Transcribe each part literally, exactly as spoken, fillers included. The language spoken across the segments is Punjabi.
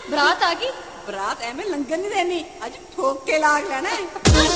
ਬਰਾਤ ਆ ਗਈ। ਬਰਾਤ ਐਵੇਂ ਲੰਘਣ ਨਹੀਂ ਦੇਣੀ, ਅੱਜ ਠੋਕ ਕੇ ਲਾਗ ਲੈਣਾ ਹੈ।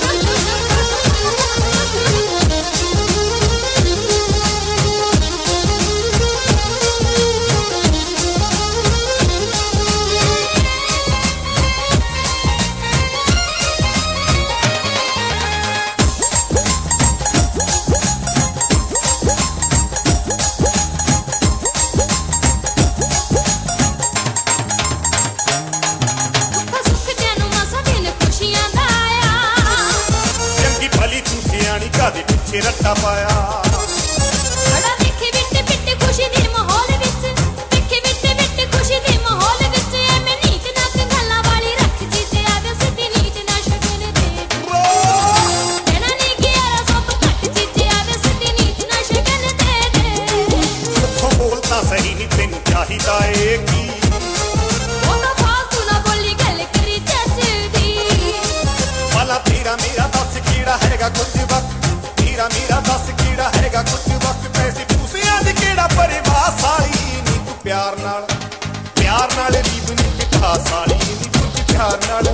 ਦੇ ਪਿੱਛੇ ਰੱਟਾ ਪਾਇਆ ਬੜਾ ਵੇਖੇ ਵਿਟ ਵਿਟ ਖੁਸ਼ੀ ਦੇ ਮਾਹੌਲ ਵਿੱਚ, ਵੇਖੇ ਵਿਟ ਵਿਟ ਖੁਸ਼ੀ ਦੇ ਮਾਹੌਲ ਵਿੱਚ ਐਵੇਂ ਨੀਤ ਨੱਕ ਗੱਲਾਂ ਵਾਲੀ ਰੱਖ ਜਿੱਤੇ ਆਵੇ ਸਿੱਧੀ ਨੀਤ ਨਾ ਸ਼ਗਨ ਦੇ ਕਹਿਣਾ ਨਹੀਂ ਗਿਆਰਾਂ ਸੌ ਤੋਂ ਘੱਟ ਜਿੱਤੇ ਆਵੇ ਸਿੱਧੀ ਨੀਤ ਨਾ ਸ਼ਗਨ ਦੇ ਦੇ ਉੱਥੋਂ ਬੋਲ ਤਾਂ ਸਹੀ ਨਹੀਂ ਤੈਨੂੰ ਚਾਹੀਦਾ ਏ ਕੀ ਉਹ ਤਾਂ ਫਾਲਤੂ ਨਾ ਬੋਲੀ ਗੱਲ ਕਰੀ ਚੱਜ ਦੀ ਭਲਾ ਤੇਰਾ ਮੇਰਾ ਦੱਸ ਕਿਹੜਾ ਹੈਗਾ ਕੁਝ ਵਕਤ ਮੇਰਾ ਦੱਸ ਕਿਹੜਾ ਹੈਗਾ ਕੁਝ ਵਕਤ ਪੈਸੇ ਪੂਸਿਆਂ ਦੀ ਕਿਹੜਾ ਪਰਵਾਹ ਸਾਲੀ ਨੀ ਤੂੰ ਪਿਆਰ ਨਾਲ ਪਿਆਰ ਨਾਲ ਰੀਬ ਨੀ ਕਿਠਾ ਸਾਲੀ ਨੀ ਤੂੰ ਪਿਆਰ ਨਾਲ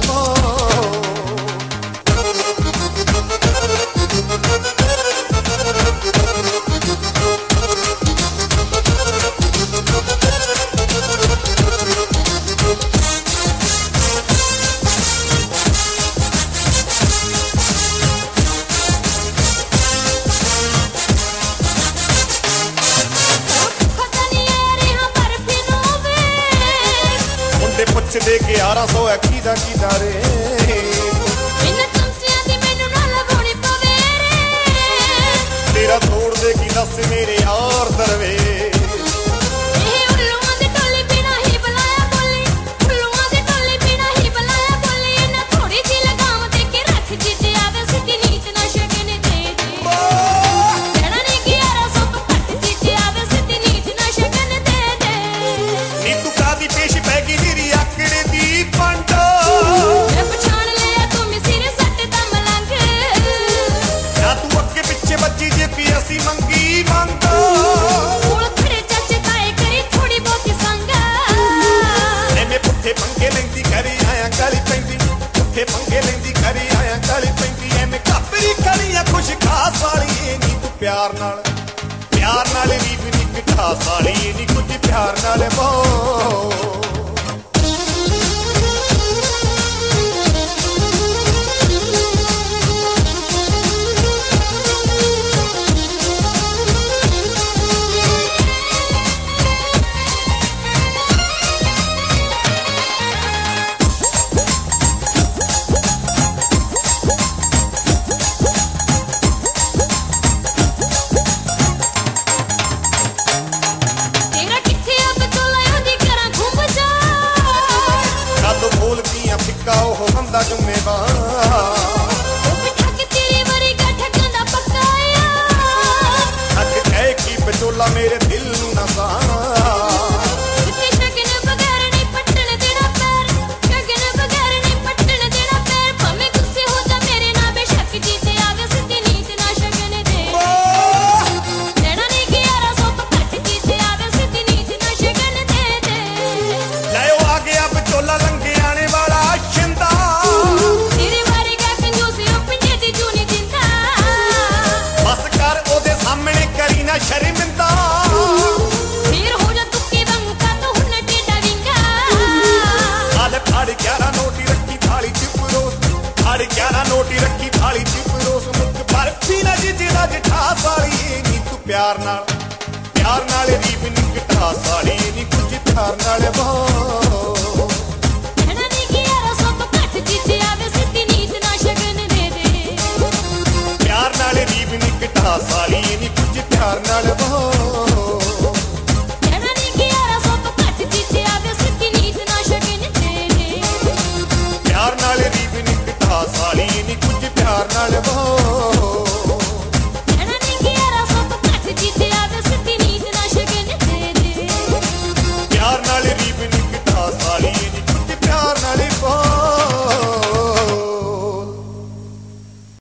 ਦੇ ਗਿਆਰਾਂ ਸੌ ਐਕੀ ਦਾ ਕੀ ਦਾਰੇ ਇਹਨਾਂ ਚਮਚਿਆਂ ਦੀ ਮੈਨੂੰ ਨਾ ਲਗਾਉਣੀ ਪਵੇ ਰੇ ਤੇਰਾ ਤੋੜ ਦੇ ਕੀ ਦੱਸ ਮੇਰੇ ਯਾਰ ਦਰਵੇ ਇਹ ਉੱਲੂਆਂ ਦੇ ਟੋਲੇ ਬਿਨਾ ਹੀ ਬੁਲਾਇਆ ਬੋਲੀ ਉੱਲੂਆਂ ਦੇ ਟੋਲੇ ਬਿਨਾ ਹੀ ਬੁਲਾਇਆ ਬੋਲੀ ਇਹਨਾਂ ਥੋੜੀ ਜਿਹੀ ਲਗਾਮ ਦੇ ਕੇ ਰੱਖ ਜਿੱਤੇ ਆਵੇ ਸਿੱਧੀ ਨੀਤ ਨਾ ਸ਼ਗਨ ਦੇ ਦੇ ਕਹਿਣਾ ਨਹੀਂ ਗਿਆਰਾਂ ਸੌ ਤੋਂ ਘੱਟ ਜਿੱਤੇ ਆਵੇ ਸਿੱਧੀ ਨੀਤ ਨਾ ਸ਼ਗਨ ਦੇ ਦੇ ਨੀ ਤੂੰ ਕਾਦੀ ਪੇਸ਼ ਪੈ ਗਈ ਨੀਰੀ ਆਕੜੇ ਦੀ ਪੰਡ ਮੈਂ ਪਛਾਣ ਲਿਆ ਤੂੰ ਮਿਸਿਰ ਸੱਟ ਦਾ ਮਲੰਗ ਨਾ ਤੂੰ ਅੱਗੇ ਪਿੱਛੇ ਬੱਜੀ ਜੇ ਪੀ ਅਸੀਂ ਮੰਗੀ ਮੰਗ ਕੋਲ ਖੜੇ ਚਾਚੇ ਤਾਏ ਕਰੀ ਥੋੜੀ ਬਹੁਤੀ ਸੰਗ ਐਵੇਂ ਪੁੱਠੇ ਪੰਗੇ ਲੈਂਦੀ ਕਰੀ ਆਇਆ ਗਲੀ ਪੈਂਦੀ ਪੁੱਠੇ ਪੰਗੇ ਲੈਂਦੀ ਕਰੀ ਆਇਆ ਗਲੀ ਪੈਂਦੀ ਐਵੇਂ ਕਾਪਰੀ ਕਰੀਆਂ ਖੁਸ਼ ਖਾਸ ਵਾਲੀ ਨੀ ਤੂੰ ਪਿਆਰ ਨਾਲ ਪਿਆਰ ਨਾਲ ਰੀਬ ਨੀ ਕਿਠਾ ਸਾਲੀ ਨੀ ਕੁਝ ਪਿਆਰ ਨਾਲ ਮੋ ਉਹ ਬੰਦਾ ਜ਼ਿੰਮੇਵਾਰ ਉਹ ਪਿੱਠਾ ਕਿ ਤੇਰੀ ਵਰੀ ਗੱਠ ਗੰਦਾ ਪਕਾਇਆ ਅੱਖ ਕਹਿ ਕੀ ਬਚੋਲਾ ਮੇਰੇ ਦਿਲ ਨੂੰ ਨਾ ਸਾ ਕਿਤੇ ਸ਼ਗਨ ਬਗੈਰ ਨਹੀਂ ਪੱਟਣ ਦੇਣਾ ਪੈਰ ਸ਼ਗਨ ਬਗੈਰ ਨਹੀਂ ਪੱਟਣ ਦੇਣਾ ਪੈਰ ਭਾਵੇਂ ਗੁੱਸੇ ਹੋ ਜਾ ਮੇਰੇ ਨਾਲ ਬੇਸ਼ੱਕ ਜੀਤੇ ਆਵੇ ਸਿੱਧੀ ਨੀਤ ਨਾ ਸ਼ਗਨ ਦੇ ਲੈਣਾ ਨਹੀਂ ਗਿਆਰਾਂ ਸੌ ਤੋਂ ਘੱਟ ਜੀਤੇ ਆਵੇ ਸਿੱਧੀ ਨੀਤ ਨਾ ਸ਼ਗਨ ਦੇ ਦੇ ਲੈ ਉਹ ਆ ਗਿਆ ਬਚੋਲਾ ਲੰਗੇ ਆਣੇ ਵਾਲਾ ਤੇਰੇ ਵਾਰੇਗਾ ਕੰਜੂਸ ਉਹ ਪਿੰਡੇ ਦੀ ਜੂਨੀ ਜਿੰਦਾ ਬਸ ਕਰ ਉਹਦੇ ਸਾਹਮਣੇ ਕਰੀ ਨਾ ਸ਼ਰਮਿੰਦਾ ਫੇਰ ਹੋ ਜਾ ਤੁੱਕੇ ਵਾਂਗੂ ਕਾਤੋਂ ਹੁਣ ਟੇਡਾ ਵਿੰਗਾ ਆਲੇ ਫਾੜ ਗਿਆਰਾਂ ਨੋਟੀ ਰੱਖੀ ਥਾਲੀ ਚ ਪਰੋਸ ਫਾੜ ਗਿਆਰਾਂ ਨੋਟੀ ਰੱਖੀ ਥਾਲੀ ਚ ਪਰੋਸ ਮੁੱਕ ਪਰ ਪੀਣਾ ਜਿਹਦਾ ਜਿਠਾ ਸਾਲੀ ਨੀ ਤੂੰ ਪਿਆਰ ਨਾਲ ਪਿਆਰ ਨਾਲ ਰੀਬ ਨੀ ਕਿਠਾ ਸਾਲੀ ਨੀ ਕੁਝ ਪਿਆਰ ਨਾਲ